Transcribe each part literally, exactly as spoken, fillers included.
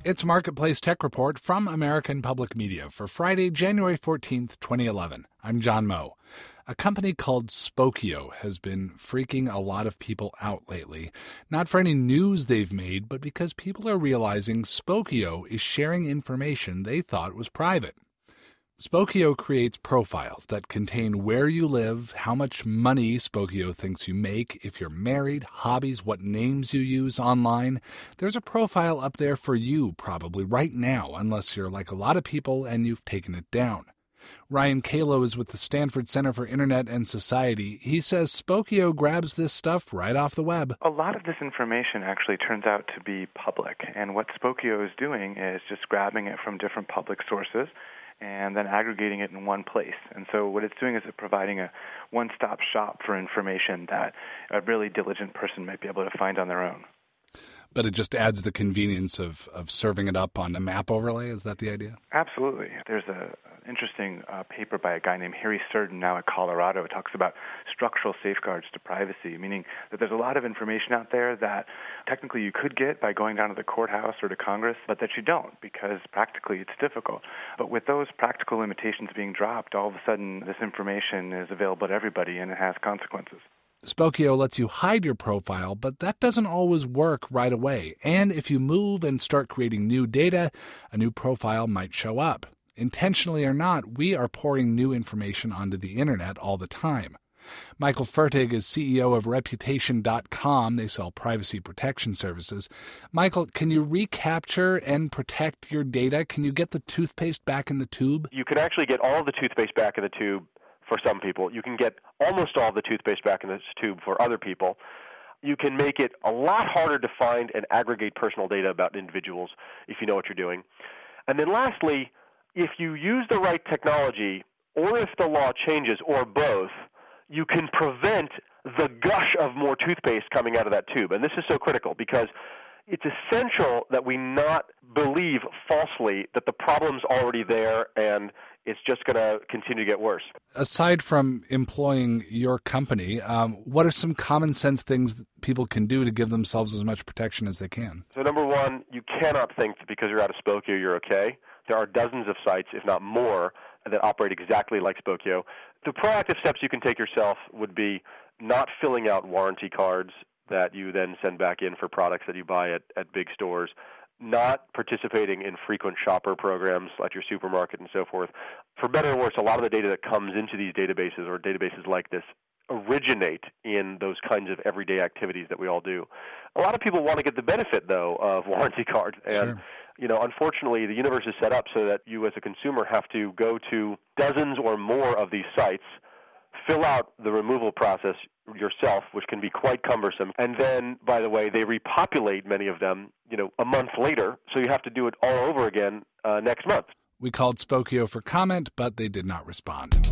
It's Marketplace Tech Report from American Public Media for Friday, January fourteenth, twenty eleven. I'm John Moe. A company called Spokeo has been freaking a lot of people out lately, not for any news they've made, but because people are realizing Spokeo is sharing information they thought was private. Spokeo creates profiles that contain where you live, how much money Spokeo thinks you make, if you're married, hobbies, what names you use online. There's a profile up there for you probably right now, unless you're like a lot of people and you've taken it down. Ryan Kalo is with the Stanford Center for Internet and Society. He says Spokeo grabs this stuff right off the web. A lot of this information actually turns out to be public, and what Spokeo is doing is just grabbing it from different public sources and then aggregating it in one place. And so what it's doing is it's providing a one-stop shop for information that a really diligent person might be able to find on their own. But it just adds the convenience of, of serving it up on a map overlay? Is that the idea? Absolutely. There's an interesting uh, paper by a guy named Harry Sturden now at Colorado. It talks about structural safeguards to privacy, meaning that there's a lot of information out there that technically you could get by going down to the courthouse or to Congress, but that you don't because practically it's difficult. But with those practical limitations being dropped, all of a sudden this information is available to everybody and it has consequences. Spokeo lets you hide your profile, but that doesn't always work right away. And if you move and start creating new data, a new profile might show up. Intentionally or not, we are pouring new information onto the internet all the time. Michael Fertig is C E O of Reputation dot com. They sell privacy protection services. Michael, can you recapture and protect your data? Can you get the toothpaste back in the tube? You can actually get all of the toothpaste back in the tube for some people. You can get almost all the toothpaste back in this tube for other people. You can make it a lot harder to find and aggregate personal data about individuals if you know what you're doing. And then lastly, if you use the right technology, or if the law changes, or both, you can prevent the gush of more toothpaste coming out of that tube. And this is so critical because it's essential that we not believe falsely that the problem's already there and it's just going to continue to get worse. Aside from employing your company, um, what are some common sense things people can do to give themselves as much protection as they can? So number one, you cannot think that because you're out of Spokeo, you're okay. There are dozens of sites, if not more, that operate exactly like Spokeo. The proactive steps you can take yourself would be not filling out warranty cards that you then send back in for products that you buy at, at big stores, not participating in frequent shopper programs like your supermarket and so forth. For better or worse, a lot of the data that comes into these databases or databases like this originate in those kinds of everyday activities that we all do. A lot of people want to get the benefit, though, of warranty cards. And, sure. you know, unfortunately, the universe is set up so that you as a consumer have to go to dozens or more of these sites, fill out the removal process yourself, which can be quite cumbersome. And then, by the way, they repopulate many of them, you know, a month later, so you have to do it all over again uh, next month. We called Spokeo for comment, but they did not respond.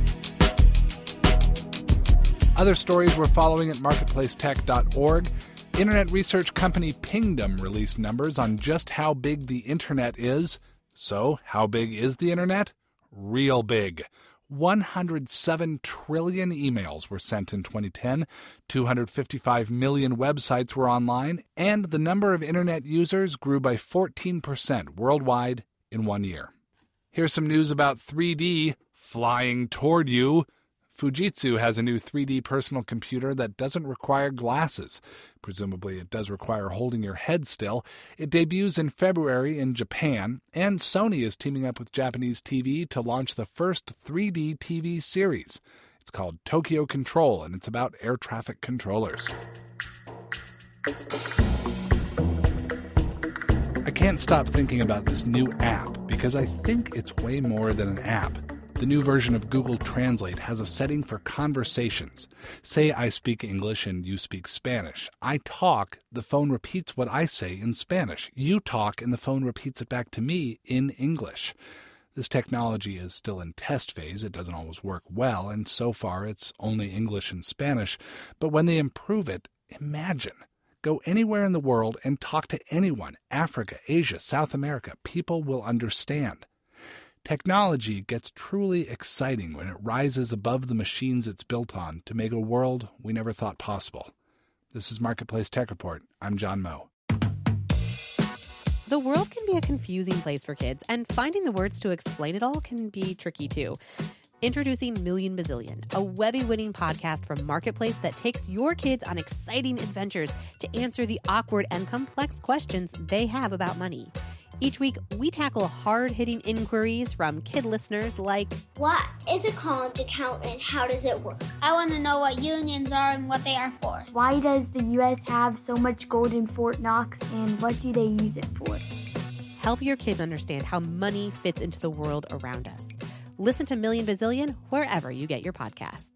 Other stories we're following at marketplace tech dot org. Internet research company Pingdom released numbers on just how big the internet is. So, how big is the internet? Real big. one hundred seven trillion emails were sent in twenty ten, two hundred fifty-five million websites were online, and the number of internet users grew by fourteen percent worldwide in one year. Here's some news about three D flying toward you. Fujitsu has a new three D personal computer that doesn't require glasses. Presumably it does require holding your head still. It debuts in February in Japan, and Sony is teaming up with Japanese T V to launch the first three D T V series. It's called Tokyo Control, and it's about air traffic controllers. I can't stop thinking about this new app because I think it's way more than an app. The new version of Google Translate has a setting for conversations. Say I speak English and you speak Spanish. I talk, the phone repeats what I say in Spanish. You talk, and the phone repeats it back to me in English. This technology is still in test phase. It doesn't always work well, and so far it's only English and Spanish. But when they improve it, imagine. Go anywhere in the world and talk to anyone. Africa, Asia, South America. People will understand. Technology gets truly exciting when it rises above the machines it's built on to make a world we never thought possible. This is Marketplace Tech Report. I'm John Moe. The world can be a confusing place for kids, and finding the words to explain it all can be tricky too. Introducing Million Bazillion, a Webby-winning podcast from Marketplace that takes your kids on exciting adventures to answer the awkward and complex questions they have about money. Each week, we tackle hard-hitting inquiries from kid listeners like, what is a college account and how does it work? I want to know what unions are and what they are for. Why does the U S have so much gold in Fort Knox and what do they use it for? Help your kids understand how money fits into the world around us. Listen to Million Bazillion wherever you get your podcasts.